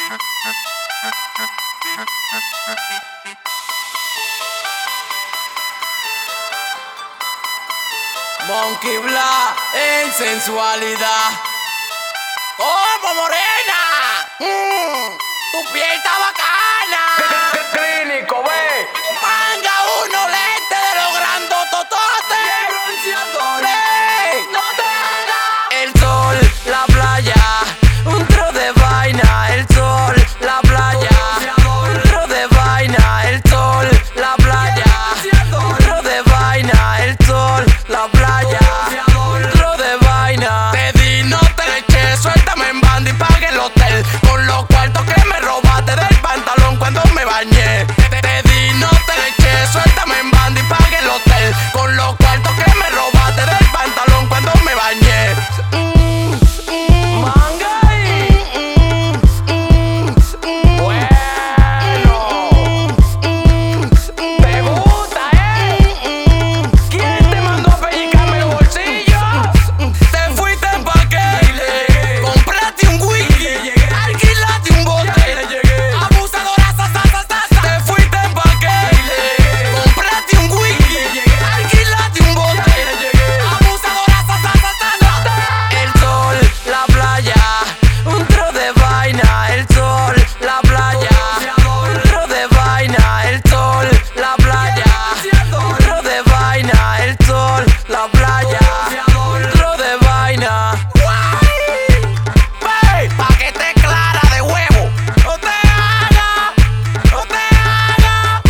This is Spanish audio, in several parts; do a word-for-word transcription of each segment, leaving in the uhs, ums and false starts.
Monkey Bla en sensualidad. ¡Como morena! Mm, ¡Tu piel está bacana! Clínico, ve. Manga uno lente de los grandotototes. El bronceador. ¡Ey! No te hagas. El sol, la playa, un tro de vaina. El sol, la playa, un tro de vaina. El sol, la playa, un tro de vaina. El sol, la playa, un tro de vaina. Te di, no te le eché, suéltame en banda y pague el hotel. Con los cuartos que me robaste del pantalón cuando me bañé. Te, te di, no te le eché, suéltame en banda y pague el hotel. Con los cuartos que me robaste del pantalón cuando me bañé. Mm, mm, Manga ahí. mm, mm, mm, Bueno. ¿Te gusta, eh? ¿Quién te mandó a pellizcarme el bolsillo? Te fuiste pa' qué, compraste un whisky, alquilaste un bote, abusadora, sa, sa, sa, sa, sa. Te fuiste pa' qué, compraste un whisky, alquilaste un bote, abusadora, sa, sa, sa, sa, sa. El sol, la playa, un tro de vaina. El sol, la playa, un tro de vaina. El sol, la playa, un tro de vaina. El sol, la playa, un tro de vaina. Wey, pa' que esté clara de huevo. No te hagas, no te hagas.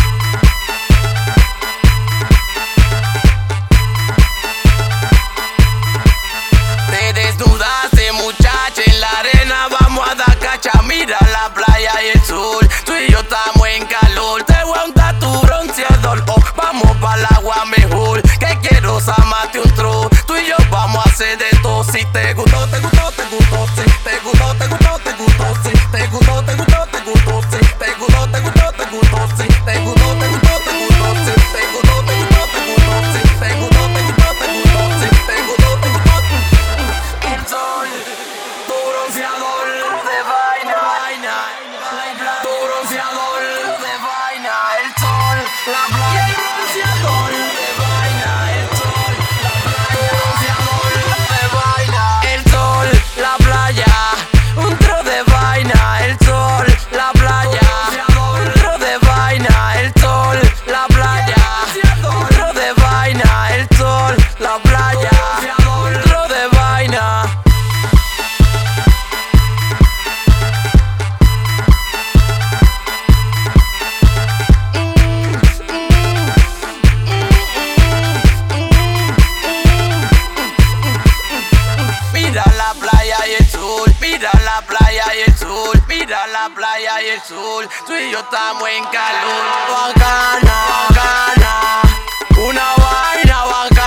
Te desnudaste, muchacha, en la arena vamos a dar cacha. Mira la playa y el sol, tú y yo estamos en calor. Te voy a untar tu bronceador, oh, vamos pa'l agua mejor. Que quiero samarte un tro, tú y yo vamos a hacer de todo. Si te gustó, te gustó, te gustó, si te gustó, te gustó, te gustó, si te gustó, te gustó, te gustó, si te gustó, te gustó, te gustó, si te gustó, te gustó, te gustó, si te gustó, te gustó, te gustó, si te gustó, te gustó, te gustó, si te gustó, te gustó. El sol, tu bronceador de vaina, vaina, tu bronceador de vaina, el sol, la playa, el bronceador de vaina, el sol, tu bronceador de vaina, el sol, la playa, un tro de vaina, el sol, la playa, un tro de vaina, el sol, la playa, un tro de vaina, el sol, la playa, un tro de vaina. Mira la playa y el sol, mira la playa y el sol, mira la playa y el sol, tú y yo estamos en calor. Bacana, bacana, una vaina bacana.